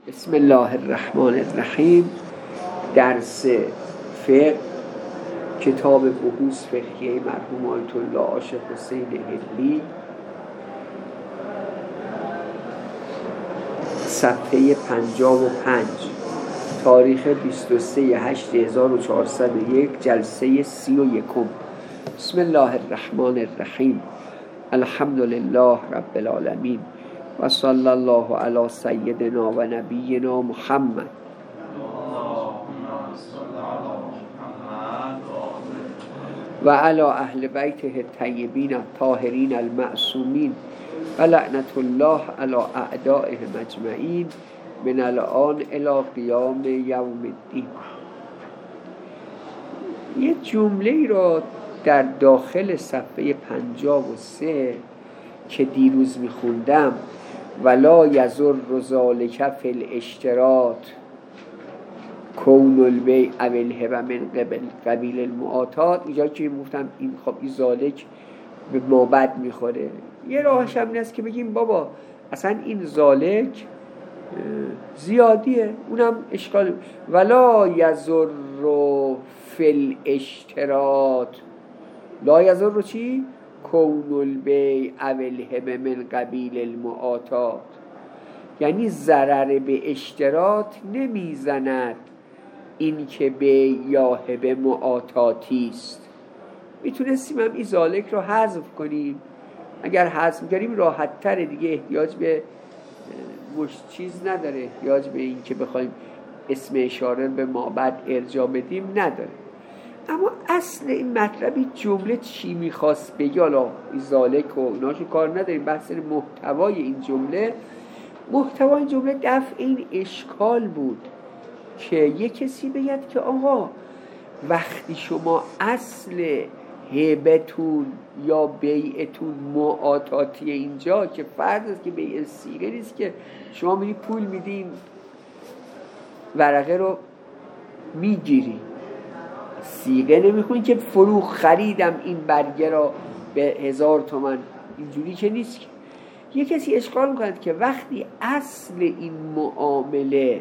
بسم الله الرحمن الرحیم. درس فقه، کتاب بحوث فقهیه مرحوم آیت الله عاشق حسین هلی، صفحه 55، تاریخ 23/8/1401، جلسه 31. بسم الله الرحمن الرحیم. الحمد لله رب العالمین و صلی الله علی سیدنا و نبینا محمد. و علی اهل بیته الطیبین الطاهرین المعصومین و لعنت الله علی اعدائهم اجمعین من الان الی قیام یوم الدین. یه جمله را در داخل صفحه 53 که دیروز میخوندم، ولا یضر ذلک فی الاشتراط کون البیع او الهبه من قبیل المعاطات. اینجا که گفتم این خب این ذالک به مابد میخوره، یه راهش هم این است که بگیم بابا اصلا این ذالک زیادیه، اونم اشکال. ولا یضر فی الاشتراط، لا یضر رو چی؟ کون البیع او الهبه من قبیل المعاطات، یعنی ضرر به اشتراط نمیزند این که بیع یا هبه معاطاتی است. میتونستیم هم این ذالک رو حذف کنیم، اگر حذف کنیم راحت تره دیگه، احتیاج به چیز نداره، احتیاج به این که بخوایم اسم اشاره به مابعد ارجاع بدیم نداره. اما اصل این مطلبی جمله چی میخواست بگی؟ حالا این ذالک و ایناشو کار نداریم، بحث محتوای این جمله. محتوای این جمله دفع این اشکال بود که یه کسی بگید که آقا وقتی شما اصل هبتون یا بیعتون معاطاتی اینجا، که فرض است که بیع صیغه نیست که شما میری پول میدین ورقه رو میگیری، صیغه نمیخونی که فروخ خریدم این برگه را به 1000 تومان، اینجوری که نیست. که یه کسی اشکال میکند که وقتی اصل این معامله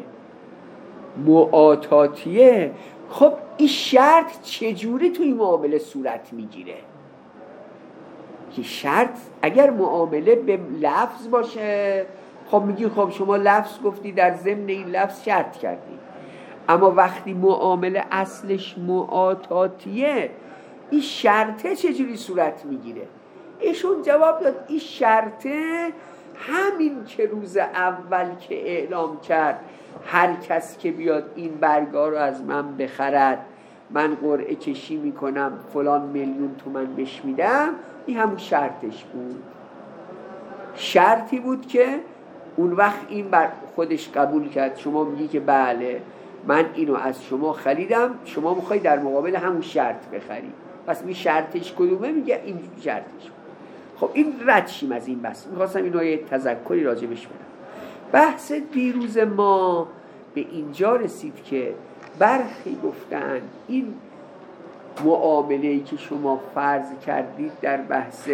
معاطاتیه، خب این شرط چجوری توی معامله صورت میگیره؟ که شرط اگر معامله به لفظ باشه، خب میگی خب شما لفظ گفتی، در ضمن این لفظ شرط کردی. اما وقتی معامله اصلش معاطاتیه، این شرطه چجوری صورت میگیره؟ ایشون جواب داد این شرطه همین که روز اول که اعلام کرد هر کس که بیاد این برگا رو از من بخرد من قرعه کشی میکنم فلان میلیون تومان بهش میدم، این همون شرطش بود. شرطی بود که اون وقت این بر خودش قبول کرد. شما میگی که بله من اینو از شما خریدم، شما میخوای در مقابل همون شرط بخری، پس می شرطش کدومه؟ میگه این شرطش. خب این رد شیم از این بحث. میخواستم اینو یه تذکری راجبش بدم. بحث دیروز ما به اینجا رسید که برخی گفتن این معامله‌ای که شما فرض کردید در بحث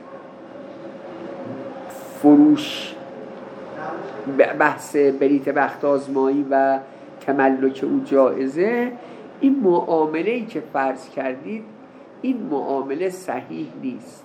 فروش، بحث بلیت بخت آزمایی و تملک او جایزه، این معامله‌ای که فرض کردید این معامله صحیح نیست.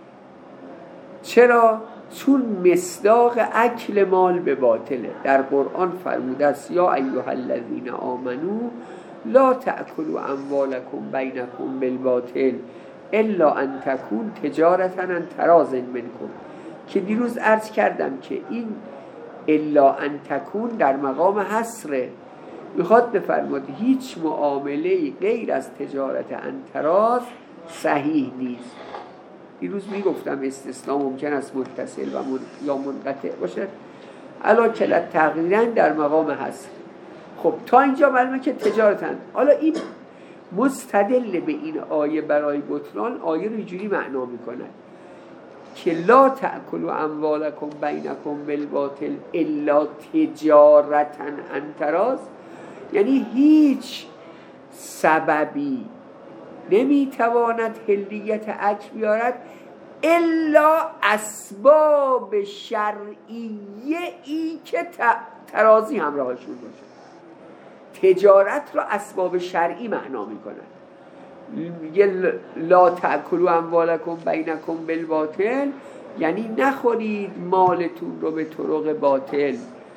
چرا؟ چون مصداق اکل مال به باطله. در قرآن فرموده است یا ایها الذین آمنو لا تأکلوا اموالکم بینکم بالباطل الا ان تکون تجارتا عن تراض منکم، که دیروز عرض کردم که این الا ان تکون در مقام حصره، میخواد بفرماد هیچ معامله غیر از تجارت عن تراض صحیح نیست. دیروز میگفتم استثناء ممکن است متصل و یا منقطع باشد، علا کلت تقریرا در مقام حصر. خب تا اینجا معلومه که تجارتن. حالا این مستدل به این آیه برای بطلان آیه رو اینجوری معنا میکنه که لا تأکلوا اموالکم بینکم بالباطل الا تجارتا عن تراض، یعنی هیچ سببی نمیتواند حلیت اکل بیارد الا اسباب شرعیه ای که ترازی همراهشون باشه. تجارت را اسباب شرعی معنا میکنن. میگه لا تأکلوا اموالکم بینکم بالباطل، یعنی نخورید مالتون رو به طرق باطل،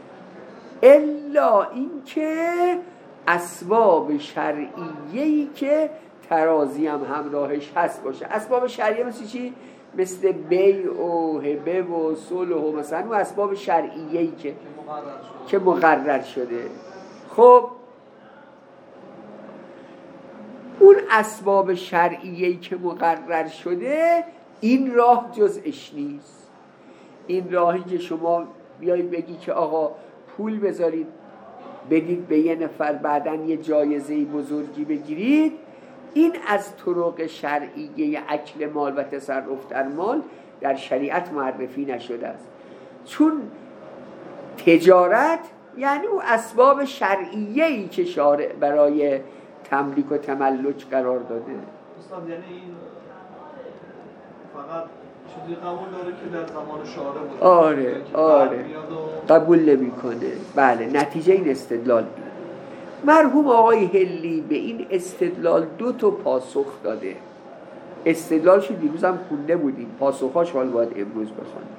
الا اینکه اسباب شرعیه‌ای که ترازی هم همراهش هست باشه. اسباب شرعیه مثل چی؟ مثل بیع و هبه و صلح و مثلا و اسباب شرعیه‌ای که مقرر شده. خب اون اسباب شرعیه‌ای که مقرر شده، این راه جزءش نیست. این راهی که شما بیایید بگی که آقا پول بذارید بدید به یه نفر بعداً یه جایزه بزرگی بگیرید، این از طرق شرعیه اکل مال و تصرف در مال در شریعت معرفی نشده است. چون تجارت یعنی اون اسباب شرعیه‌ای که شارع برای تملیک و تملک قرار داده. استاد یعنی این فقط چیزی قبول داره که در زمان شارع بود. آره قبول نمی‌کنه. بله، نتیجه این استدلال اینه. مرحوم آقای هلی به این استدلال 2 پاسخ داده. استدلالشو دیروز هم خونده بودیم، پاسخاش حال باید امروز بخونیم.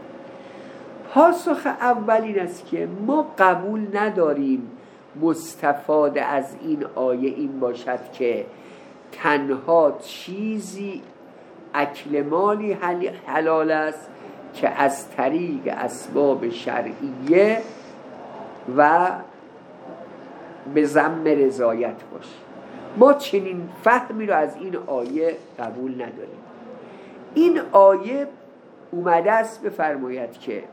پاسخ اول این است که ما قبول نداریم مستفاد از این آیه این باشد که تنها چیزی اکل مالی حلال است که از طریق اسباب شرعیه و به ضمن رضایت باشه. ما چنین فهمی رو از این آیه قبول نداریم. این آیه اومده است بفرماید که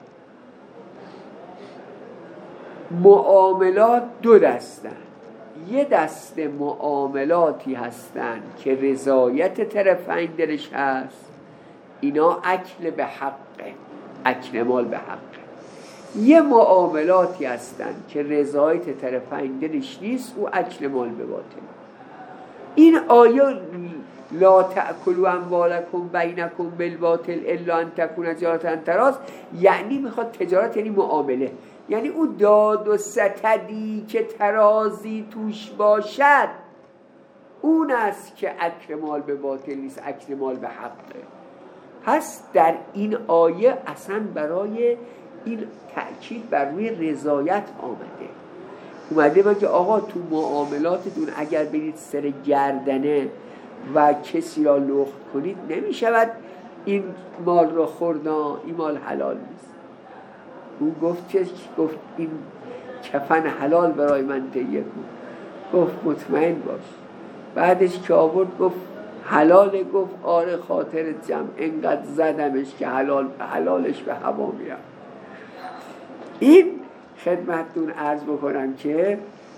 معاملات 2 دستن. یه دست معاملاتی هستن که رضایت طرفین درش هست، اینا اکل به حقه، اکل مال به حقه. یه معاملاتی هستن که رضایت طرفین درش نیست، او اکل مال به باطل. این آیه لا تأکلوا اموالکم بینکم بالباطل الا ان تکون تجارة عن تراض، یعنی میخواد تجارت یعنی معامله، یعنی او داد و ستدی که ترازی توش باشد اون است که اکل مال به باطل نیست، اکل مال به حقه. پس در این آیه اصلا برای این تأکید بر روی رضایت اومده بگه آقا تو معاملاتتون اگر برید سر گردنه و کسی را لخت کنید نمیشود این مال را خوردن، این مال حلال نیست. اون گفت این کفن حلال برای من تهیه کن. گفت مطمئن باش. بعدش که آورد گفت حلاله، گفت آره خاطرت جمع، انقدر زدمش که حلالش به هوا میرم. این خدمتتون عرض بکنم که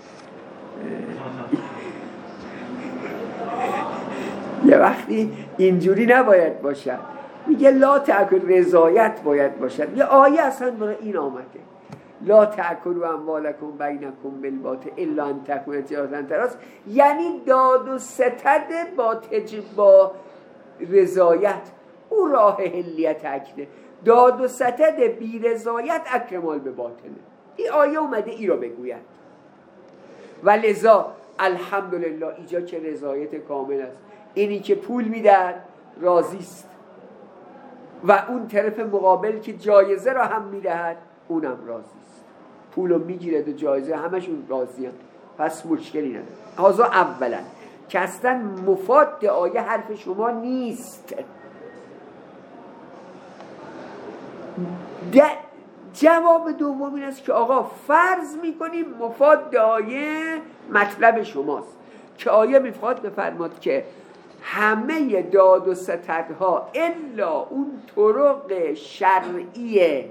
یه وقتی اینجوری نباید باشد. میگه لا تأکل، رضایت باید باشد. یه آیه اصلا برای این آمده لا تأکلوا اموالکم بینکم بالباطل الا ان تکون تجارة عن تراض، یعنی داد و ستد با رضایت. او راه حلیت اکله. داد و ستد بی رضایت اکل مال به باطله. این آیه اومده ای رو بگوید و لذا الحمدلله اینجا که رضایت کامل است. اینی که پول میدهد راضی است و اون طرف مقابل که جایزه را هم میدهد اونم راضی است. پولو میگیرد و جایزه، همشون راضی هم. پس مشکلی نداره. هذا اولا که اصلا مفاد آیه حرف شما نیست. جواب دوم این است که آقا فرض میکنیم مفاد آیه مطلب شماست که آیه میخواد بفرماد که همه داد و ستدها الا اون طرق شرعی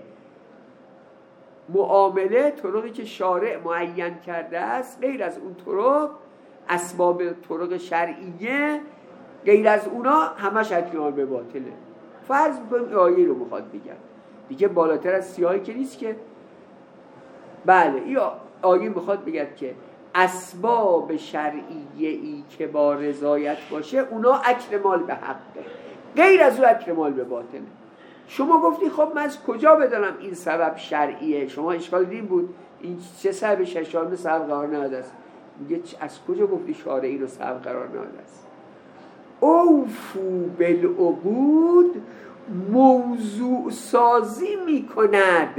معامله، طرقی که شارع معین کرده است، غیر از اون طرق اسباب طرق شرعیه، غیر از اونا همش اکل مال به باطله. فرض میکنیم آیه رو میخواد بگم دیگه، بالاتر از سیاهی که نیست که. بله، یا آیه میخواد بگه که اسباب شرعیه‌ای که با رضایت باشه اونا اکل مال به حقه، غیر از او اکل مال به باطله. شما گفتی خب من از کجا بدانم این سبب شرعیه؟ شما اشکال دین بود این چه سبب ششان سبب قرار نهاده است؟ میگه از کجا گفتی شارع این رو سبب قرار نهاده است؟ اوفو بالعقود موضوع سازی میکند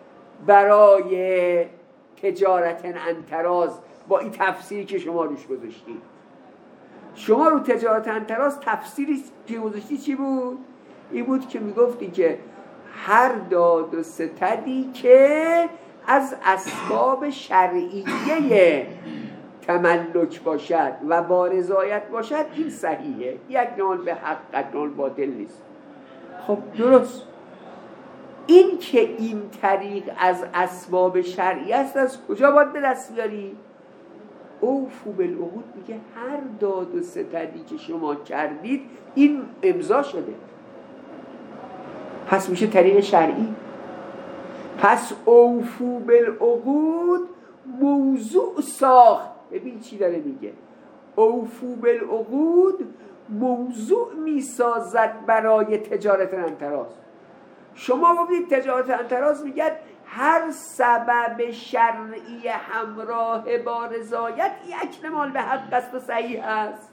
برای تجارت انتراز. با این تفسیری که شما روش گذاشتید، شما رو تجارت انتراز تفسیری که گذاشتی چی بود؟ این بود که میگفتی که هر داد و ستدی که از اسباب شرعیه تملک باشد و با رضایت باشد این صحیحه، یک نال به حق یک نال باطل نیست. خب درست، این که این طریق از اسباب شرعی است از کجا باید به دست بیاری؟ اوفو بالعقود میگه هر داد و ستدی که شما کردید این امضا شده، پس میشه طریق شرعی. پس اوفو بالعقود موضوع ساخت. ببین چی داره میگه، اوفو بالعقود موضوع میسازد برای تجارت انتراز. شما گفتید تجارت انتراز میگه هر سبب شرعی همراه با رضایت یک نمال به حق است و صحیح است.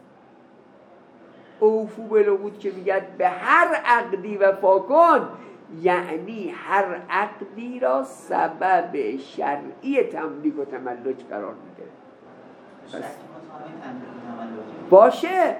اوفو بالعقود که میگه به هر عقدی وفا کن، یعنی هر عقدی را سبب شرعی تملیک و تملک قرار میده. باشه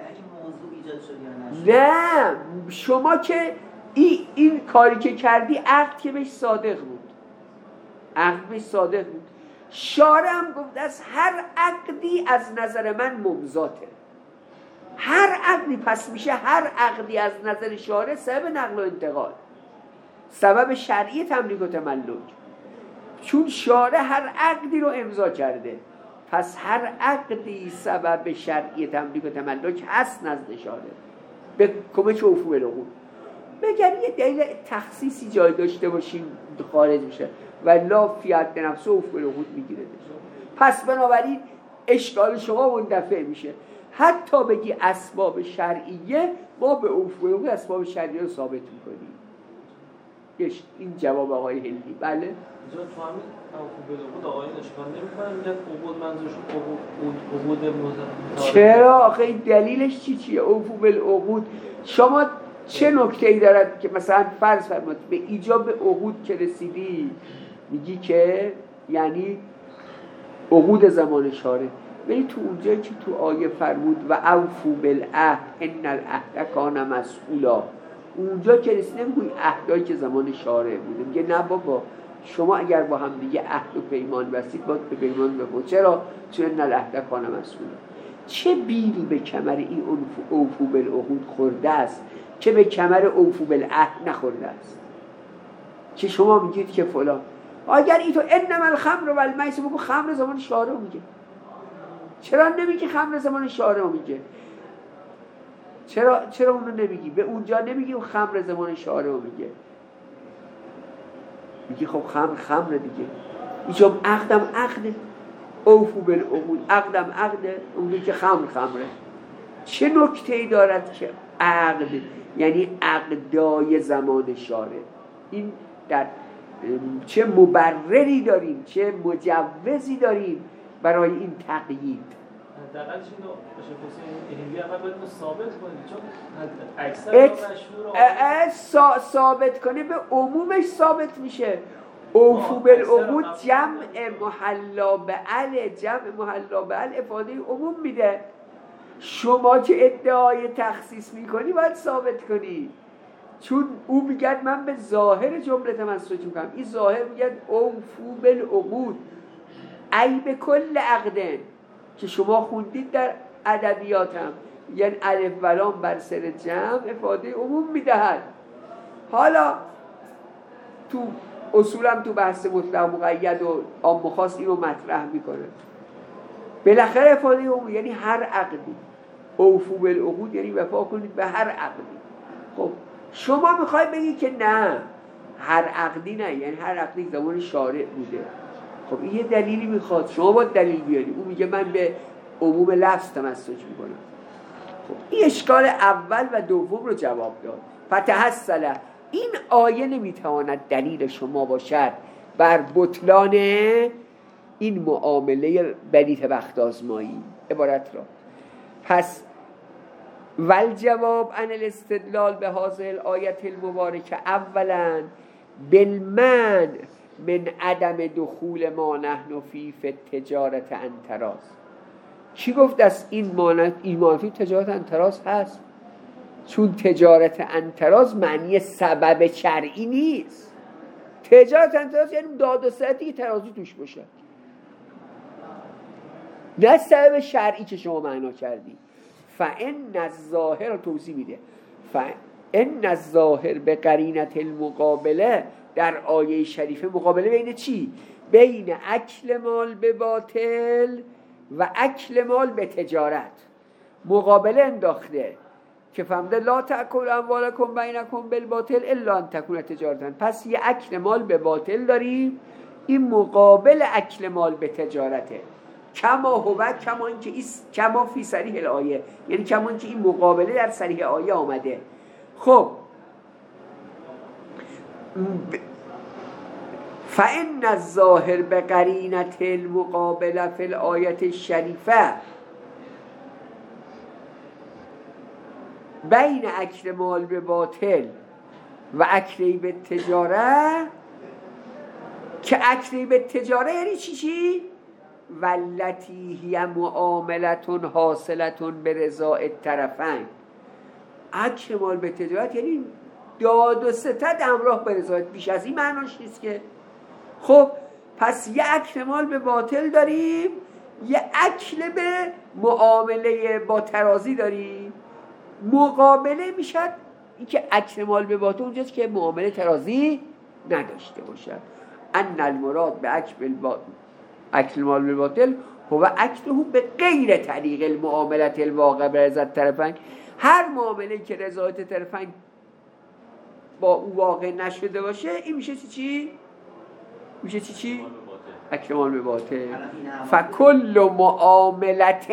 نه، شما که این کاری که کردی عقد که بهش صادق بود، عقد بهش صادق بود. شارع هم گفت از هر عقدی از نظر من ممضاته. هر عقدی، پس میشه هر عقدی از نظر شارع سبب نقل و انتقال، سبب شرعی تملیک و تملک. چون شارع هر عقدی رو امضا کرده، پس هر عقدی سبب شرعی تملیک و تملک هست نزد شارع. به کمک اوفو بالعقود. مگر یه دلیل تخصیصی جای داشته باشیم خارج میشه و لا فی حد نفس اوفو بالعقود میگیره. پس بنابراین اشکال شما مندفع میشه. حتی بگی اسباب شرعیه، ما به اوفو بالعقود اسباب شرعیه رو ثابت میکنیم. این جواب آقای هندی. بله اینجا تو همین اوفو بالعقود آقایون اشکال نمیکنن، میگن عقود منظورشون عقود مزد. چرا آخه دلیلش چیه؟ اوفو بالعقود شما چه نکته‌ای دارد که مثلا فرض فرمایید به ایجاب عقود که رسیدی میگی که یعنی عقود زمان شارع، ولی تو اونجایی که تو آیه فرمود و اوفو بالعهد ان العهد کان مسئولا، اونجا که رسیده میگوی عهدایی که زمان شارع بوده، میگه نه بابا شما اگر با هم دیگه عهد و پیمان بستید باید به پیمان بفرمایید. چرا؟ چون ان العهد کان مسئولا. چه بیلی به کمر این اوفو بالعقود خورده است که به کمر اوفو بالعهد نخورده است؟ که شما میگید که فلان، اگر این تو انما الخمر و المیسر بگو خمر زمان شارع میگه، چرا نمیگی خمر زمان شارع میگه؟ چرا اونو نمیگی؟ به اونجا نمیگی اون خمر زمان شارع میگه، میگی خب خمر دیگه. اینجا عقدم عقده، اوفو بالعقود عقدم عقده، اونجا که خمره. چه نکته‌ای دارد که عقد یعنی عقدای زمان شارع؟ این در چه مبرری داریم، چه مجوزی داریم برای این تقیید؟ حداقلش اینو باشه حسین هندی اول باید ثابت کنید، چون اکثر مشهور ثابت کنه به عمومش ثابت میشه. اوفو بالعقود جمع محلا بعل، جمع محلا بعل افاده عموم میده. شما که ادعای تخصیص میکنی باید ثابت کنی، چون او میگه من به ظاهر جمله تمسک میکنم. این ظاهر میگه اوفو بالعقود ای به کل عقدن که شما خوندید در ادبیاتم، یعنی الف و لام بر سر جمع افاده عموم میدهد. حالا تو اصولا تو بحث مطلق مقید و عام و خاص اینو مطرح میکنه. بالاخره افاده عموم یعنی هر عقدی. اوفو بالعقود یعنی وفا کنید به هر عقدی. خب شما میخوای بگی که نه هر عقدی نه، یعنی هر عقدی زمان شارع بوده. خب این یه دلیلی میخواد، شما باید دلیل بیاری. اون میگه من به عموم لفظ تمسک میکنم. خب این اشکال اول و دوم رو جواب داد. فتحصل این آیه نمیتواند دلیل شما باشد بر بطلان این معامله بلیت بخت آزمایی عبارت را. پس والجواب عن الاستدلال به هذه الآیة المبارکه اولا بالمنع من عدم دخول ما نحن فی التجارت عن تراز. چی گفت از این مانفی تجارت عن تراز هست؟ چون تجارت عن تراز معنی سبب شرعی نیست. تجارت عن تراز یعنی داد و ستدی که ترازی توش باشه، نه سبب شرعی که شما معنا کردی. فان الظاهر توضیح میده، فان الظاهر به قرینت المقابله در آیه شریفه مقابله بین چی؟ بین اکل مال به باطل و اکل مال به تجارت مقابله انداخته که فهمده لا تأکلوا اموالکم بینکم بالباطل الا ان تکون تجارتا. پس یه اکل مال به باطل داریم، این مقابل اکل مال به تجارته. کما هو، کما اینکه کما فی صریح الآیه، یعنی کما اینکه این مقابله در صریح آیه آمده. خب فإن الظاهر بقرینة المقابله فی الآیة الشریفه بین اکل مال به باطل و اکلی به تجاره، که اکلی به تجاره یعنی چی؟ والتی هی معاملتون حاصلتون به رضا الطرفین. اکل مال به تجارت یعنی داد و ستد همراه به رضایت، بیش از این معناش نیست که. خب پس یه اکل مال به باطل داریم، یه اکل به معامله با ترازی داریم. مقابله میشد این که اکل مال به باطل اونجاست که معامله ترازی نداشته باشد. ان المراد به اکل مال به باطل هو اکله به غیر طریق المعاملت الواقع به رضا الطرفین. هر معامله که رضایت طرفین با او واقع نشده باشه این میشه چی؟ میشه چی؟ اکل مال به باطل. فکل معاملت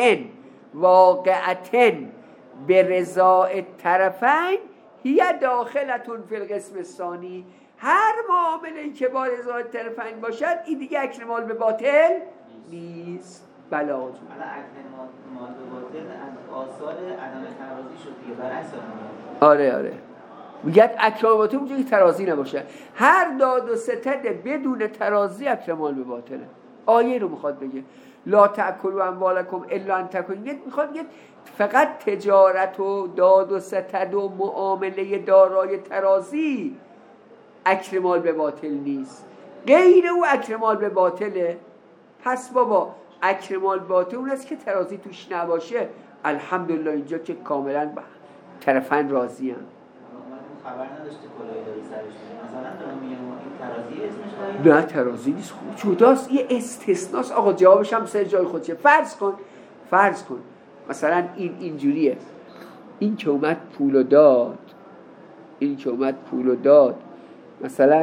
واقعتن به رضا الطرفین هی داخلتون فی القسم الثانی. هر معامله‌ای که با رضا الطرفین باشد این دیگه اکل مال به باطل نیست. بلا جون. حالا اکل مال به باطل از آثار عدم ترازی شد دیگه، برعکس آره میگه اکل مال به باطل اونجا که ترازی نباشه. هر داد و ستد بدون ترازی اکل مال به باطله. آیه رو میخواد بگه لا تأکلوا اموالکم الا ان تکون، میخواد بگه فقط تجارت و داد و ستد و معامله دارای ترازی اکل مال به باطل نیست، غیر او اکل مال به باطله. پس بابا اکل مال باطل اون است که ترازی توش نباشه. الحمدلله اینجا که کاملا طرفین راضی هم. خبر نداشته کلاه داری سرش، مثلا دارم میگم این ترازی اسمش داری؟ نه ترازی نیست، جداست، یه استثناست. آقا جوابش هم سر جای خودشه. فرض کن مثلا اینجوریه، این که اومد پولو داد مثلا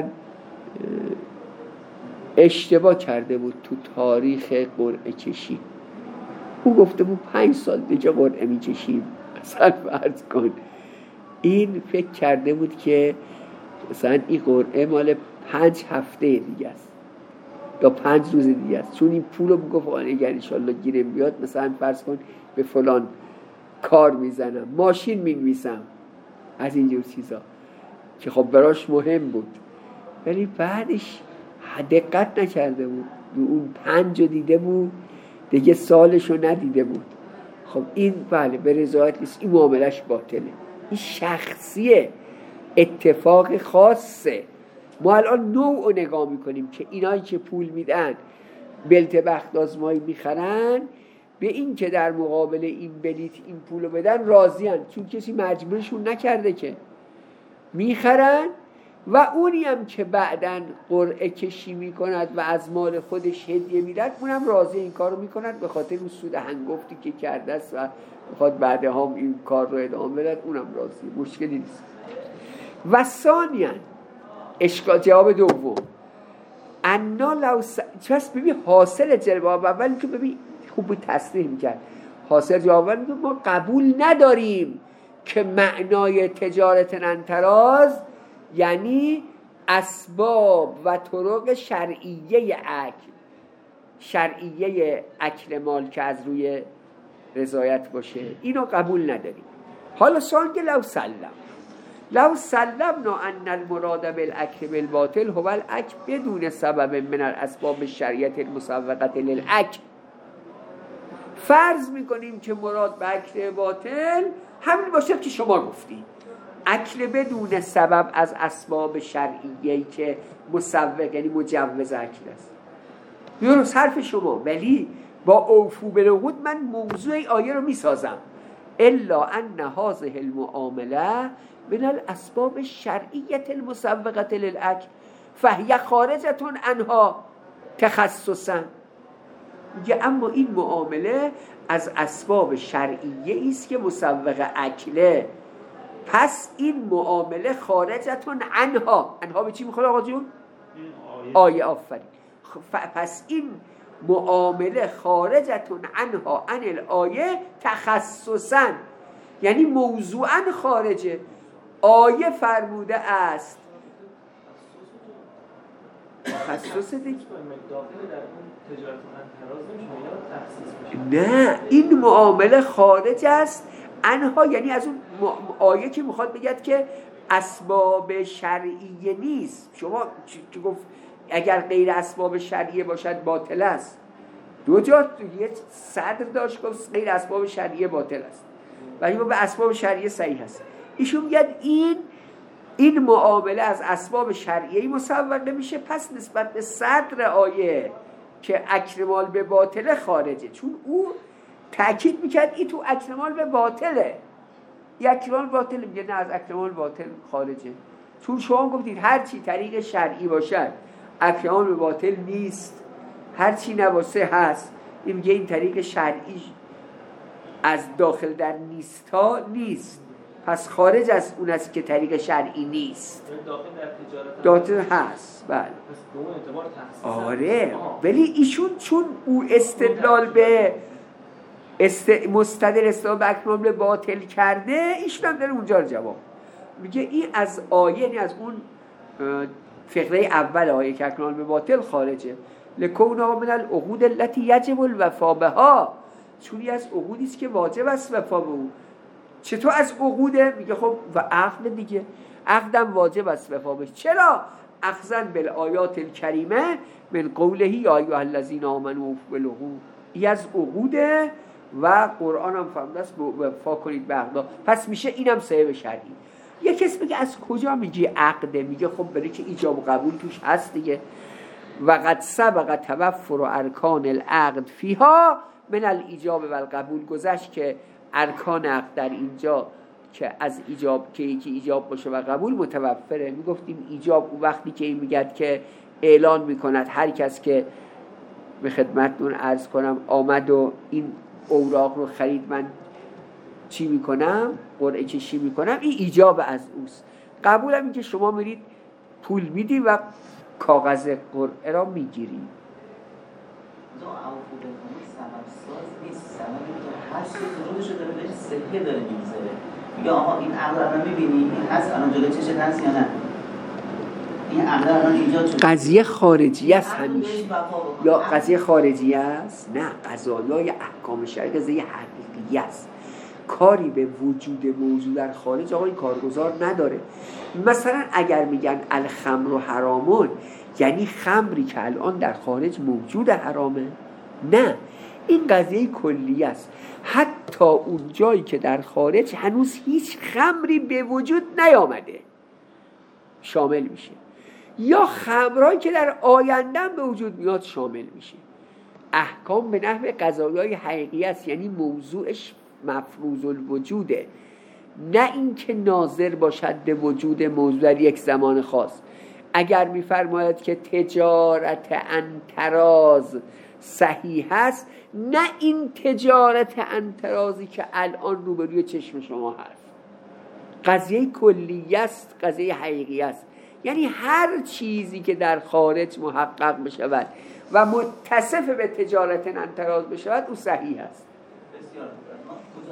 اشتباه کرده بود تو تاریخ قرعه کشی، او گفته بود 5 سال دیگه قرعه می‌کشیم. مثلا فرض کن این فکر کرده بود که مثلا این قرعه مال 5 هفته دیگه است یا 5 روز دیگه است، چون این پولو میگفت اگر انشالله گیرم بیاد مثلا فرض کن به فلان کار میزنم، ماشین مینویسم، از اینجور چیزا که خب براش مهم بود. ولی بعدش دقت نکرده بود، اون 5 دیده بود دیگه، سالشو ندیده بود. خب این بله به رضایت نیست، این معاملش باطله، این شخصیه، اتفاق خاصه. ما الان نوع نگاه میکنیم که اینایی که پول میدن بلیت بخت آزمایی میخرن به این که در مقابل این بلیت این پولو بدن راضیان، چون کسی مجبورشون نکرده که میخرن. و اونی هم که بعدن قرعه کشی میکند و از مال خودش هدیه میدن اونم راضی این کارو میکند به خاطر اون سود هنگفتی که کرده است و بخواد بعدها هم این کار رو ادامه بدن، اونم راضی، مشکلی نیست. و ثانیاً اشکال جواب دوم انا لو چس ببین حاصل جواب اول که ببین خوب تصریح میکرد، حاصل جواب اول ما قبول نداریم که معنای تجارت انتراز یعنی اسباب و طرق شرعیه اکل. شرعیه اکل مال که از روی رضایت باشه اینو قبول نداریم. حالا سوال که لو سلمنا ان المراد بالاکل بالباطل هو الاکل بدون سبب من الاسباب الشرعیه المسوقه للاکل، فرض میکنیم که مراد به اکل باطل همین باشه که شما گفتی، اکل بدون سبب از اسباب شرعیه‌ای که مسوق یعنی مجوز اکل است. درست حرف شما، ولی با اوفو بالعقود من موضوع آیه رو میسازم. الا ان هذه المعامله من الاسباب الشرعیه المسوقه للاکل فهي خارجه عنها تخصصا. میگه اما این معامله از اسباب شرعیه است که مسوق اکله، پس این معامله خارجتون عنها به چی میخوره آقا جون؟ آیه آفرین. پس این معامله خارجتون عنها عن الآیه تخصصا، یعنی موضوعا خارجه. آیه فرموده است تخصص دیگه، نه این معامله خارج است عنها، یعنی از اون آیه که میخواد بگید که اسباب شرعیه نیست. شما که گفت اگر غیر اسباب شرعیه باشد باطل است، دو جا یه صدر داشت گفت غیر اسباب شرعیه باطل است ولی به اسباب شرعیه صحیح است. ایشون میگه این معامله از اسباب شرعیه مسوقه میشه، پس نسبت به صدر آیه که اکل مال به باطله خارجه، چون او تأکید میکرد این تو اکل مال به باطله، این اکل مال باطله، میگه نه از اکل مال باطل خارجه، چون شما گفتید هر چی طریق شرعی باشد اکل مال به باطل نیست، هر چی نباشه هست. این میگه این طریق شرعی از داخل در نیستا نیست، پس خارج از اون است که طریق شرعی نیست، داخل در تجارت هست. بله آره، ولی ایشون چون او استدلال به مستدل استدلال به اکل مال به باطل کرده، ایشون هم داره اونجا رو جواب میگه این از آیه، یعنی از اون فقره اول آیه که اکل مال به باطل خارجه. لکونها من العقود التي یجب الوفا بها، چونی از عقودی است که واجب است وفا به او. چطور از عقوده؟ میگه خب و عقد دیگه، عقدم واجب است وفا بهش. چرا؟ اخذا بالآیات الکریمه من قوله یا ایها الذین آمنوا اوفوا بالعقود، این از عقوده و قرآن هم فرموده است وفا کنید به عقدا، پس میشه اینم صاحب شرعی. یه کس میگه از کجا میگی عقده؟ میگه خب برای که ایجاب و قبول توش هست دیگه. و قد سبق توفر ارکان العقد فیها من الایجاب و القبول، گذشت که ارکان عقد در اینجا که از ایجاب که یکی ایجاب باشه و قبول متوفره. میگفتیم ایجاب اون وقتی که این میگد که اعلان میکند هر کس که به خدمتتون عرض کنم آمد و این اوراق رو خرید من چی میکنم؟ قرعه کشی میکنم، این ایجاب از اوست. قبول هم این که شما میرید پول میدی و کاغذ قرعه را میگیری. هر چیزی درودشو داره بهش سکه داره میگذاره، میگه آها این عقل الان میبینی این هست الان جلوی چشت هست یا نه، این عقل الان ایجاد شده. قضیه خارجی است همیشه، یا قضیه خارجی است؟ نه، قضایای احکام شرعی قضیه حقیقی است، کاری به وجود موضوع در خارج آقا این کارگزار نداره. مثلا اگر میگن الخمر حرامون، یعنی خمری که الان در خارج موجود حرامه؟ نه، این قضیه کلی است. حتی اون جایی که در خارج هنوز هیچ خمری به وجود نیامده شامل میشه، یا خمرهایی که در آینده به وجود میاد شامل میشه. احکام به نحو قضایای حقیقی است، یعنی موضوعش مفروض الوجوده، نه اینکه ناظر باشد به وجود موضوع در یک زمان خاص. اگر میفرماید که تجارت انتراز صحیح هست، نه این تجارت انترازی که الان روبروی چشم شما هست. قضیه کلیه است، قضیه حقیقی است، یعنی هر چیزی که در خارج محقق بشود و متصف به تجارت انتراز بشود او صحیح است. بسیار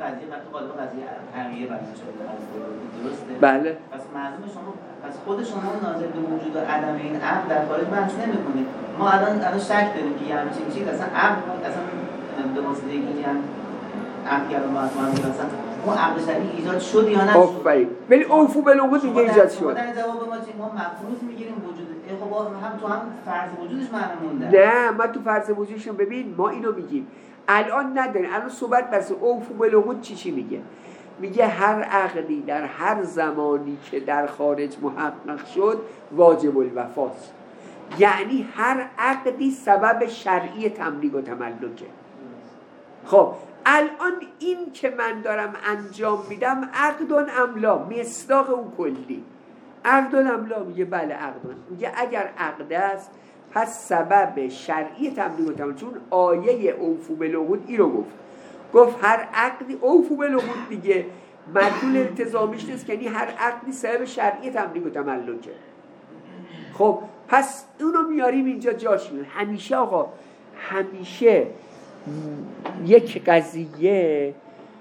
قضیه وقتی قالب قضیه حقیقی بیان شده درسته؟ بله. پس معلومه شما پس خود شما ناظر به وجود و عدم این عقل در خارج بحث نمی‌کنید. ما الان شک داریم که همچین چیز اصلا عقل اصلا به واسطه اینکه عقل رو مثلا اون عقل شرعی ایجاد شد یا نشد؟ آفرین. ولی اوفو بالعقود دیگه ایجاد شد. در جواب ما چی؟ ما مفروض میگیریم وجود خب هم تو هم فرض وجودش معنا مونده. نه ما تو فرض وجودش ببین ما اینو میگیم الان نداریم. الان صحبت بس اوفو بالعقود چی میگه؟ میگه هر عقدی در هر زمانی که در خارج محقق شد واجب الوفاست. یعنی هر عقدی سبب شرعی تملیک و تملکه. خب الان این که من دارم انجام میدم عقدون املا مصداق اون کلی عقدون املا میگه بله عقدون میگه اگر عقد است پس سبب شرعی تملیک و تملک چون آیه اوفو بالعقود این رو گفت هر عقدی اوفو بالعقود دیگه مدلول التزامیش نیست که یعنی هر عقدی سبب شرعی تملیک و تملکه. خب پس اونو میاریم اینجا جاش میاد. همیشه آقا همیشه یک قضیه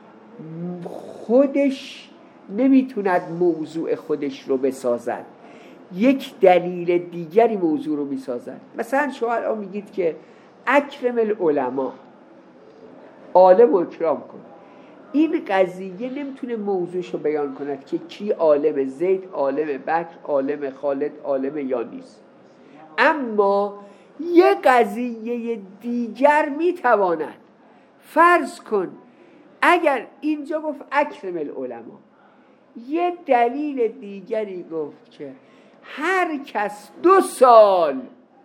خودش نمیتوند موضوع خودش رو بسازد، یک دلیل دیگری موضوع رو میسازد. مثلا شما الان میگید که اکرم العلماء، عالم و اکرام کن. این قضیه نمیتونه موضوعش رو بیان کند که کی عالم، زید عالم، بکر عالم، خالد عالم یا نیست. اما یه قضیه دیگر میتواند. فرض کن اگر اینجا گفت اکرم العلماء، یه دلیل دیگری گفت که هر کس 2 سال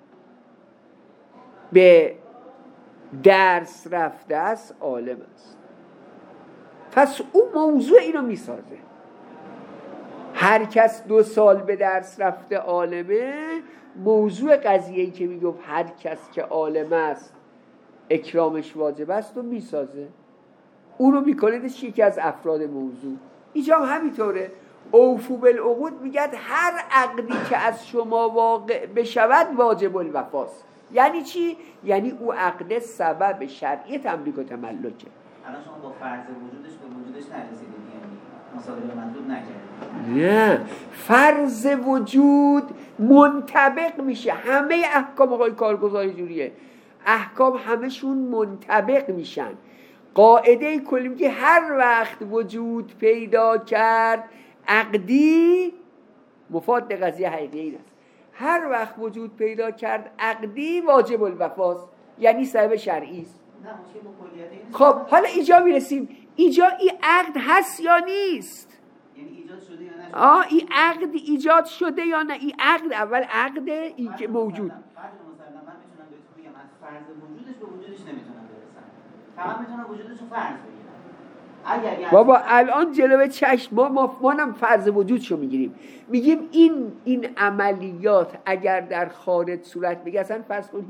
به درس رفته است عالم است. پس اون موضوع اینو میسازه. هر کس 2 سال به درس رفته عالمه، موضوع قضیه‌ای که میگفت هر کس که عالم است اکرامش واجب است رو میسازه. اونو میکنیدش یکی از افراد موضوع. اینجا هم همینطوره. اوفو بالعقود میگد هر عقدی که از شما واقع بشود واجب الوفاست. یعنی چی؟ یعنی او عقد سبب شرعی تملیک و تملکه. الان شما با فرض وجودش به وجودش نرسیدید، یعنی مصادره مطلوب نکردید. نه، فرض وجود منطبق میشه. همه احکام آقای کارگزاری جوریه، احکام همشون منطبق میشن. قاعده کلی میگه هر وقت وجود پیدا کرد عقدی، مفاد قضیه حقیقی این است، هر وقت وجود پیدا کرد عقدی واجب الوفاست، یعنی سبب شرعی است. خب حالا اینجا میرسیم، اینجا این عقد هست یا نیست؟ یعنی ایجاد شده یا نشده؟ این عقد ایجاد شده یا نه؟ این عقد اول عقد این که موجود. من میتونم بهتون بگم از فرض وجودش به وجودش نمیتونم برسم، فقط میتونم وجودش رو فرض بگیرم. بابا الان جلوه چشم ما هم فرض وجودشو میگیریم، میگیم این عملیات اگر در خارج صورت بگه، اصلا فرض کن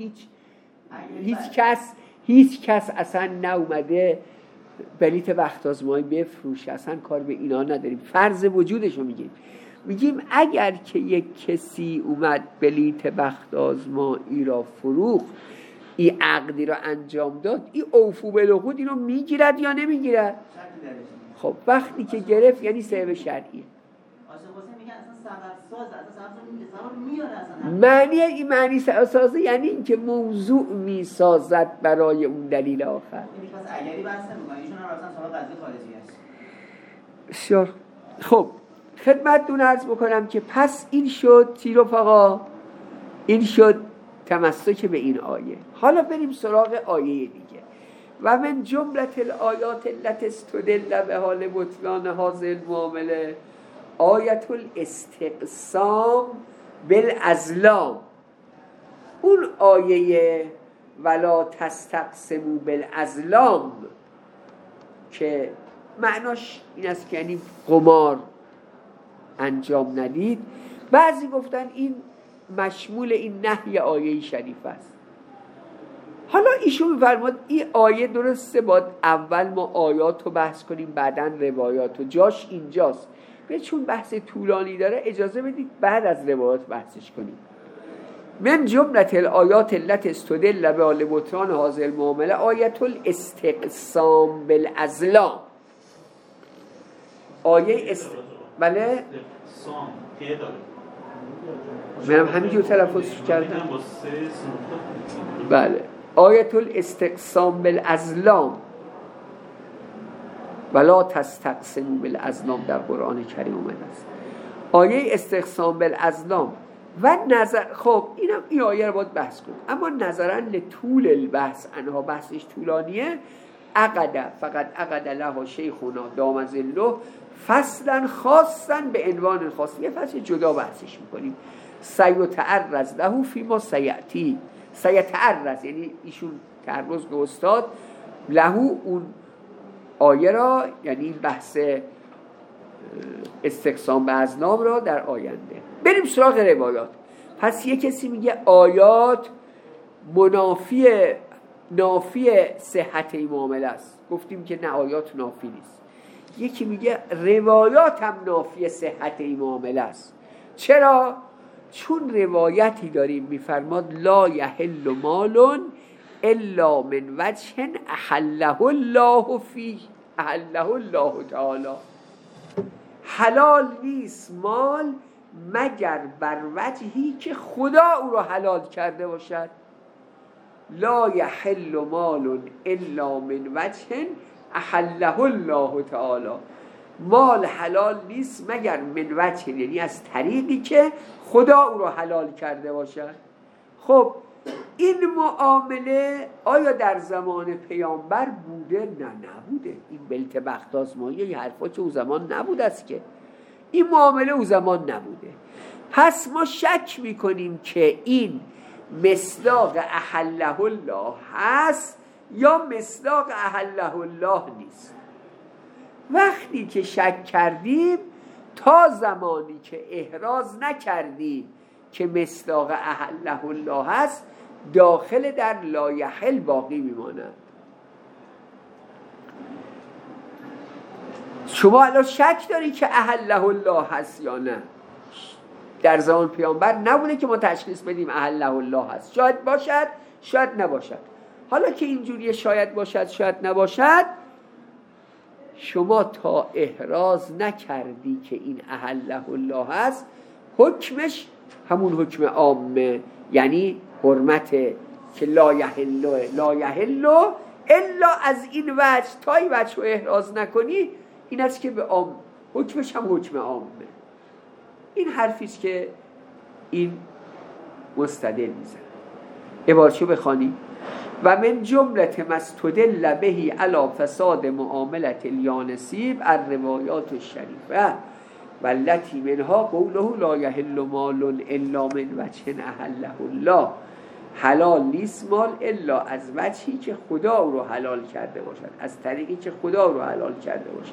هیچ کس اصلا نومده بلیت وقت آزمایی بفروشه، اصلا کار به اینا نداریم، فرض وجودشو میگیم اگر که یک کسی اومد بلیت وقت آزمایی را فروخت، این عقدی را انجام داد، این اوفو بالعقود اینو میگیرد یا نمیگیرد؟ خب وقتی که گرفت یعنی سبب شرعیه. معنی سازه یعنی این که موضوع میسازد برای اون دلیل آخر. اگری بحث نمی‌کنن، ایشون هم رفتن سراغ قضیه خارجی است. شور. خب خدمتتون عرض بکنم که پس این شد چی رفقا؟ این شد تمسک به این آیه. حالا بریم سراغ آیه دیگه. و من جملت الآیات التي استدل بها لبطلان هذه المعامله آیت الاستقسام بالازلام. اون آیه ولا تستقسموا بالازلام که معناش این است که یعنی قمار انجام ندید، بعضی گفتن این مشمول این نهی آیه شریف است. حالا ایشون می‌فرماد این آیه درسته باید اول ما آیات رو بحث کنیم بعداً روایات، و جاش اینجاست. چون بحث طولانی داره اجازه بدید بعد از روایات بحثش کنیم. من جملت الآیات التي استدل بها لبطلان هذه المعامله آیت الاستقسام بالازلام. آیه بله سام که داره منم همینجور تلفظ کردم. بله آیت الاستقسام بالازلام ولا تستقسموا بالازلام در قرآن کریم اومده است. آیه استقسام بالازلام و نظر، خب این آیه رو باید بحث کنیم، اما نظرا لطول البحث انها بحثش طولانیه. فقط عقد لها شیخنا دام ظله فصلا خاصا به عنوان خاص، یه فصل جدا بحثش میکنیم. سیتعرض له فیما سیأتی، سیتعرض یعنی ایشون تعرض به استاد، لهو اون آیه را، یعنی بحث استقسام به ازلام را در آینده. بریم سراغ روایات. پس یه کسی میگه آیات نافی صحت این معامله است، گفتیم که نه، آیات نافی نیست. یکی میگه روایات هم نافی صحت این معامله است. چرا؟ چون روایتی داریم میفرماد لا یحل مال الا من وجه احله الله فیه، احله الله تعالی. حلال نیست مال مگر بر وجهی که خدا او را حلال کرده باشد. لا یحل مال الا من وجه احله الله تعالی. مال حلال نیست مگر من وجه، یعنی از طریقی که خدا او را حلال کرده باشد. خب این معامله آیا در زمان پیامبر بوده؟ نه نبوده. این بلت بخت آزمایی یه حرفا که او زمان نبوده است که این معامله او زمان نبوده. پس ما شک میکنیم که این مصداق احله الله هست یا مصداق احله الله نیست. وقتی که شک کردیم تا زمانی که احراز نکردیم که مصداق احله الله هست داخل در لا یحل باقی میماند. شما الان شک داری که احله الله هست یا نه؟ در زمان پیامبر نبوده که ما تشخیص بدیم احله الله هست. شاید باشد شاید نباشد. حالا که اینجوریه شاید باشد شاید نباشد، شما تا احراز نکردی که این احله الله هست حکمش همون حکم عامه، یعنی حرمت که لا یحل الا از این وجه، تا این وجه رو احراز نکنی این است که به عام حکمش هم حکم عامه. این حرفیست که این مستدل میزن. عبارتشو بخوانیم. و من جملت مستدل بهی علی فساد معاملت الیانسیب الروایات الشریفه والتی منها قوله لا یحل مال الا من وجه احله الله. حلال نیست مال الا از وجهی که خدا او رو حلال کرده باشد، از طریقی که خدا او رو حلال کرده باشد.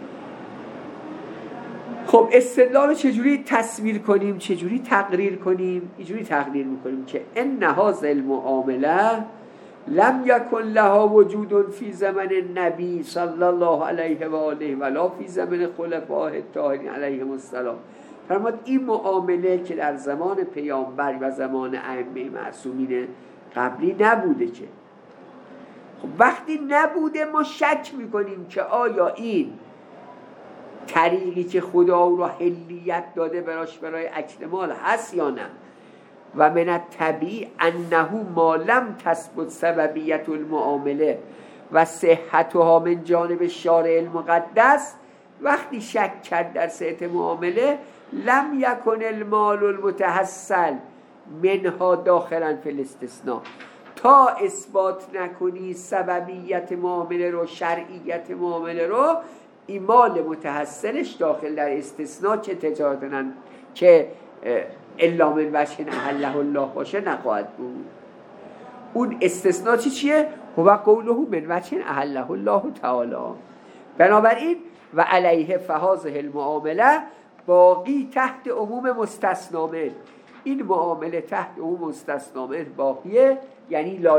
خب استدلال چجوری تصویر کنیم، چجوری تقریر کنیم؟ اینجوری تقریر میکنیم که ان هذا المعامله لم یکن لها وجود فی زمن النبی صلی الله علیه و آله ولا فی زمن خلفائه الطاهرین علیهم السلام. فرمود این معامله که در زمان پیامبر و زمان ائمه معصومین قبلی نبوده که. خب وقتی نبوده ما شک میکنیم که آیا این طریقی که خدا او را حلیت داده برای اکل مال هست یا نه. و من الطبیعی انه ما لم تثبت سببیت المعامله و صحتها من جانب شارع المقدس. وقتی شک کرد در صحت معامله لم یکن المال المتحصل منها داخلا فی الاستثناء، تا اثبات نکنی سببیت معامله رو، شرعیت معامله رو، این مال متحصلش داخل در استثناء که تجارتن که الا من وجه احله الله باشه نخواهد بود. اون استثناء چیه؟ هو قوله من وجه احله الله تعالی. بنابراین و علیه فهذه المعامله باقی تحت عموم مستثنا منه. این معامله تحت عموم مستثنا منه باقیه، یعنی لا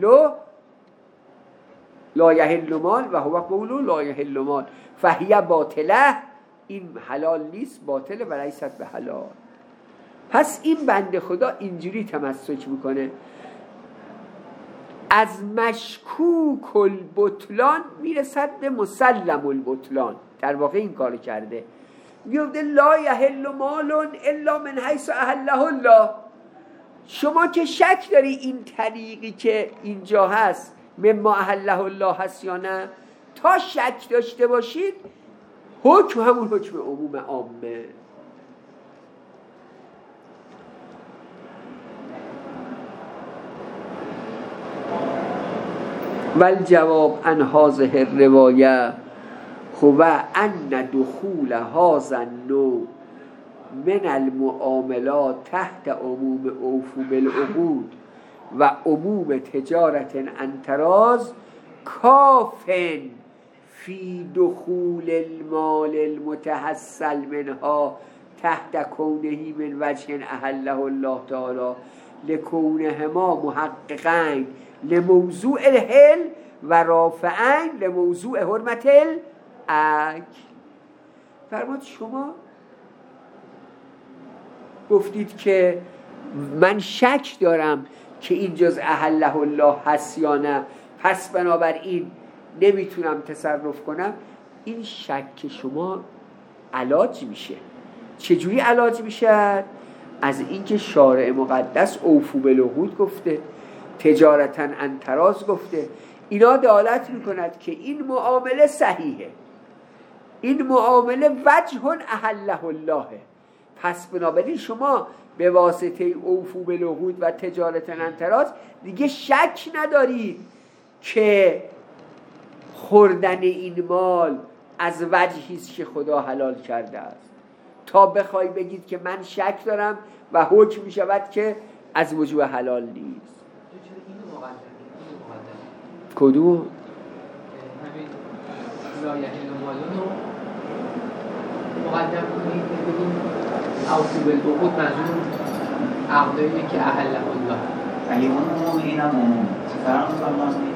یحل مال و هو قوله لا یحل مال فهی باطله. این حلال نیست، باطله و لیست به حلال. پس این بنده خدا اینجوری تمسک میکنه، از مشکوک البطلان میرسد به مسلم البطلان. در واقع این کار کرده. میگه لا یحل مال الا من حیث احله الله. شما که شک داری این طریقی که اینجا هست مما احله الله هست یا نه، تا شک داشته باشید حکم همون حکم عموم عامه. والجواب عن هذه الرواية هو أن دخول هذا النوع من المعاملات تحت عموم اوفوا بالعقود و عموم تجارة عن تراز کاف في دخول المال المتحصل منها تحت كونه من وجه أحله الله تعالى لكونهما محققين لموضوع الحل و رافعین لموضوع حرمت الاکل. فرمود شما گفتید که من شک دارم که این جز احله الله هست یا نه، پس بنابراین نمیتونم تصرف کنم. این شک شما علاج میشه. چجوری علاج میشه؟ از اینکه شارع مقدس اوفوا بالعقود گفته، تجارتا عن تراز گفته. اینا دلالت میکند که این معامله صحیحه، این معامله وجه احله الله. پس بنابراین شما به واسطه اوفوا بالعقود و تجارتا عن تراز دیگه شک ندارید که خوردن این مال از وجهی است که خدا حلال کرده است، تا بخوای بگید که من شک دارم و حکم می شود که از وجوه حلال نیست. کدوم؟ همین لا یحل مالون رو مقدم کنید بگیم اوفوا بالعقود منظور عقدایی که احله الله. اگه اون اینم عموم فرق می‌کنه.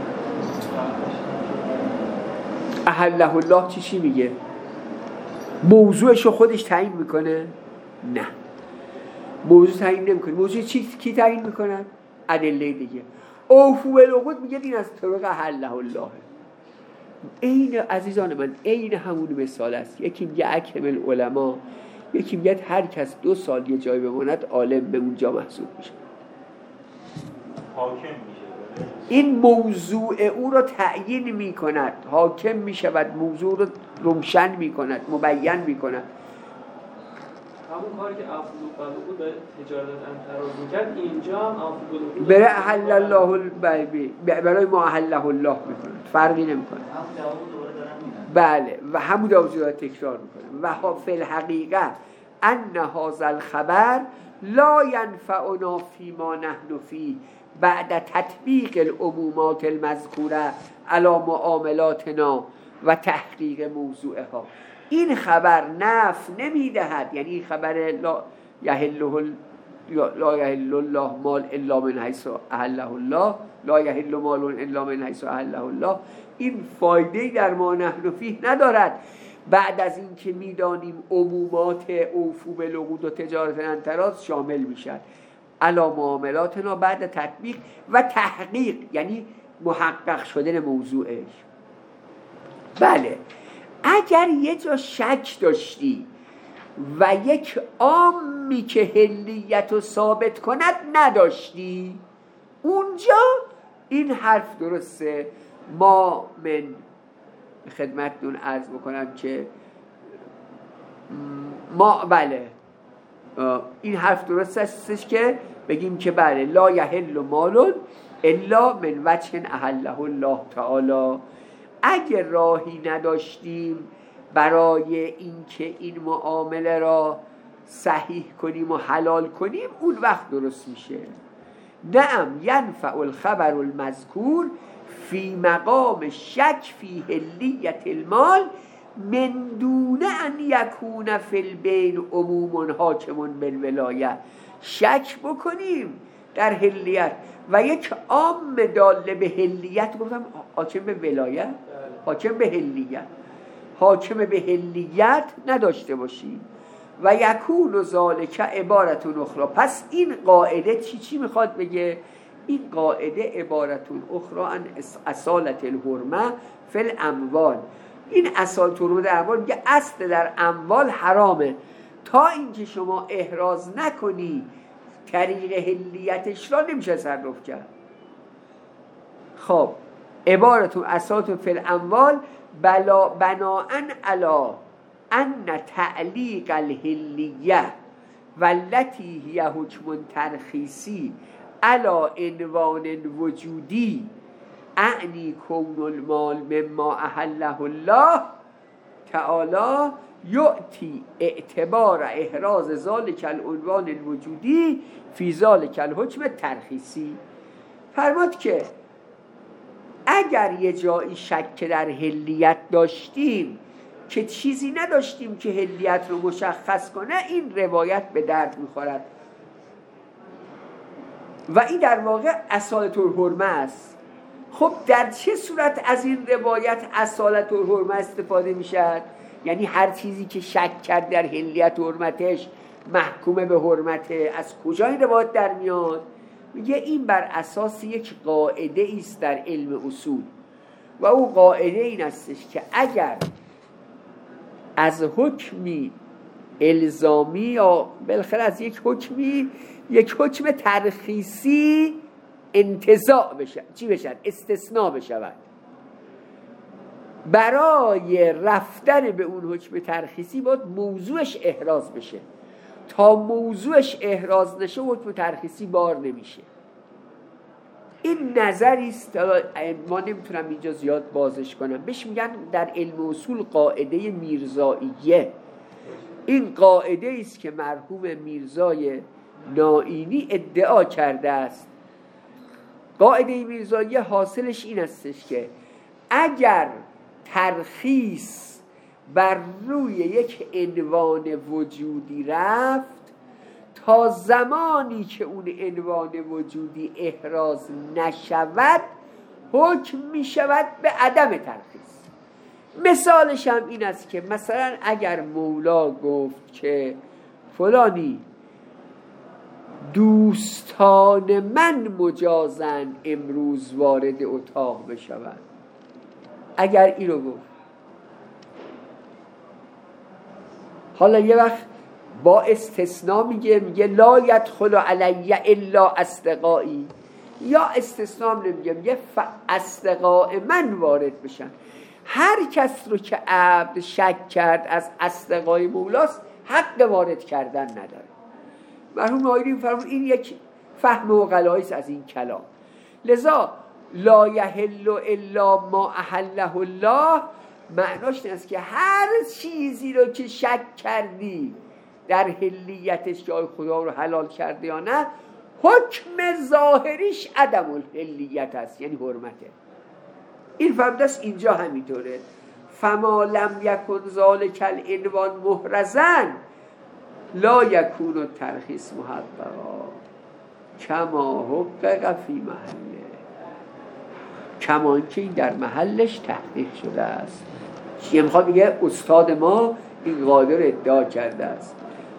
احله الله چی میگه؟ موضوعشو خودش تعیین میکنه؟ نه، موضوع تعیین نمیکنه. موضوع کی تعیین میکنه؟ ادله دیگه. اوفوا بالعقود میگه این از طریق احله الله. عین عزیزان من عین همون مثال است. یکی میگه اکرم العلماء، یکی میگه هر کس 2 سال یه جای بماند عالم به اونجا محسوب میشه، حاکم میشه. این موضوع او رو تعیین میکند، حاکم میشود، موضوع رو روشن میکند، مبین میکند. همون کاری که اوفوا بالعقود به تجارت انتراز میکرد اینجا هم اوفوا بالعقود برای احل الله برای ما احله الله میکند، فرقی نمیکنه. بله و همون دوزیات تکرار میکنه. و فی الحقیقه ان هذا الخبر لا ينفعنا فيما نحن فيه بعد تطبیق العمومات المذکوره علی معاملاتنا و تحقیق موضوعها. این خبر نفع نمیدهد، یعنی این خبر لا یحل الله مال الا من حیث احله الله، لا یحل مال الا من حیث احله الله، این فایده در ما نحن فیه ندارد بعد از این که میدانیم عمومات اوفوا بالعقود و تجارت عن تراز شامل میشن علی معاملاتنا بعد تطبیق و تحقیق، یعنی محقق شدن موضوعش. بله اگر یه جا شک داشتی و یک عامی که حلیت رو ثابت کند نداشتی، اونجا این حرف درسته. ما من خدمتتون عرض بکنم که ما بله این حرف درست استش که بگیم که بله لا یحل مال الا من وجه احله الله تعالی. اگر راهی نداشتیم برای اینکه این معامله را صحیح کنیم و حلال کنیم، اون وقت درست میشه. نعم ینفع الخبر المذکور فی مقام شک فی حلیت المال من دون ان یکون فی البین عموم حاکم بالولایه. شک بکنیم در حلیت و یک عام داله به حلیت، گفتم حاکم به ولایت، حاکم به حلیت، حاکم به حلیت نداشته باشیم و یکون ذالک عبارتون اخرى. پس این قاعده چی میخواد بگه؟ این قاعده عبارتون اخرى عن اصالت الحرمه فی الاموال. این اصالت الحرمه در اموال میگه اصل در اموال حرامه تا اینکه شما احراز نکنی طریق حلیتش را نمیشه تصرف کرد. خب عبارتون اصالت فی الاموال بناءً علی ان تعلیق الحلیه والتی هی حکم ترخیصی علی عنوان وجودی اعنی کون المال مما احله الله تعالی یعطی اعتبار احراز ذالک العنوان الوجودی فی ذالک الحکم ترخیصی. فرمود که اگر یه جایی شک در حلیت داشتیم که چیزی نداشتیم که حلیت رو مشخص کنه، این روایت به درد میخورد و این در واقع اصالت الحرمه است. خب در چه صورت از این روایت اصالت الحرمه استفاده میشد؟ یعنی هر چیزی که شک کرد در حلیت حرمتش محکوم به حرمته، از کجا این روایت در میاد؟ میگه این بر اساس یک قاعده است در علم اصول و او قاعده این استش که اگر از حکمی الزامی یا بالاخره از یک حکم ترخیصی انتزاع بشه، چی بشه؟ استثناء بشود، برای رفتن به اون حکم ترخیصی باید موضوعش احراز بشه. تا موضوعش احراز نشه حکم ترخیصی بار نمیشه. این نظری است، ما نمیتونم اینجا زیاد بازش کنم، بهش میگن در علم اصول قاعده میرزاییه. این قاعده است که مرحوم میرزای نائینی ادعا کرده است. قاعده میرزاییه حاصلش این استش که اگر ترخیص بر روی یک عنوان وجودی رفت، تا زمانی که اون عنوان وجودی احراز نشود حکم می شود به عدم ترخیص. مثالش هم این است که مثلا اگر مولا گفت که فلانی دوستان من مجازن امروز وارد اتاق بشوند، اگر این رو گفت، حالا یه وقت با استثناء میگه لا یدخل علی الا اصدقایی، یا استثناء میگه اصدقاء من وارد بشن. هر کس رو که عبد شک کرد از اصدقای مولاست حق وارد کردن نداره. مرحوم نائینی فرمود این یک فهم عقلایی است از این کلام. لذا لا یحل الا ما احله الله معناش این است که هر چیزی رو که شک کردی در حلیتش که خدا رو حلال کرده یا نه، حکم ظاهریش عدم الحلیت است، یعنی حرمته. این فهمده است اینجا همینطوره. فما لم یکن ذالک العنوان محرزن لا یکون الترخیص محققا کما حقق فی محله، کما اینکه این در محلش تحقیق شده است. چیه میخواد بگه؟ استاد ما این قاعده رو ادعا کرده است.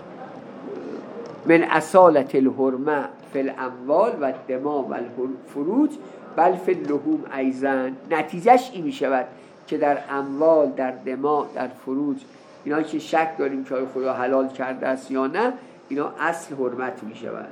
من اصالت الحرمه فی الاموال و الدماء و الفروج بل فی اللحوم ایضا. نتیجهش این میشود که در اموال، در دماء، در فروج، اینا که شک داریم که خدا حلال کرده است یا نه، اینا اصل حرمت میشود.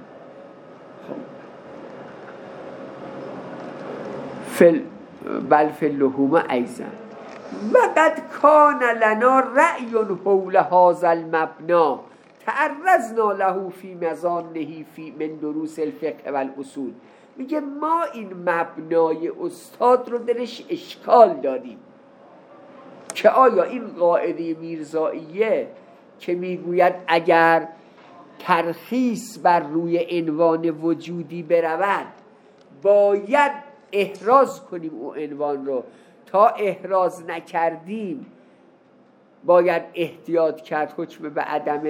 بل فی اللحوم ایضا و قد کان لنا رأی حول هذا المبنى تعرضنا له فی مظانه فی من دروس الفقه و الاصول. میگه ما این مبنای استاد رو درش اشکال دادیم که آیا این قاعده میرزاییه که میگوید اگر ترخیص بر روی عنوان وجودی برود باید احراز کنیم او عنوان رو، تا احراز نکردیم باید احتیاط کرد، حکم به عدم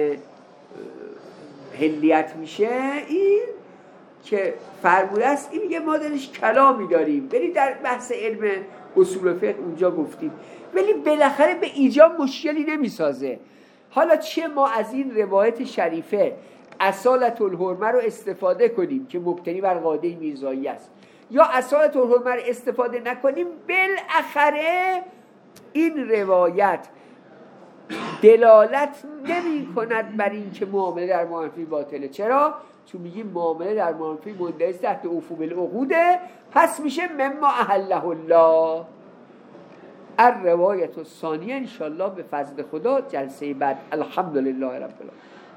حلیت میشه. این که فرموده است، این میگه ما درش کلامی داریم، ولی در بحث علم اصول فقه اونجا گفتیم، ولی بالاخره به ایجاب مشکلی نمیسازه. حالا چه ما از این روایت شریفه اصالت الحرمه رو استفاده کنیم که مبتنی بر قاعده میرزایی است، یا اصالت الحرمه رو استفاده نکنیم، بالاخره این روایت دلالت نمی کند بر این که معامله در معامله باطله. چرا؟ چون میگیم معامله در معامله مندرج تحت اوفو بالعقوده، پس میشه مما احله الله. الروایت الثانیه انشالله به فضل خدا جلسه بعد. الحمدلله رب العالمین.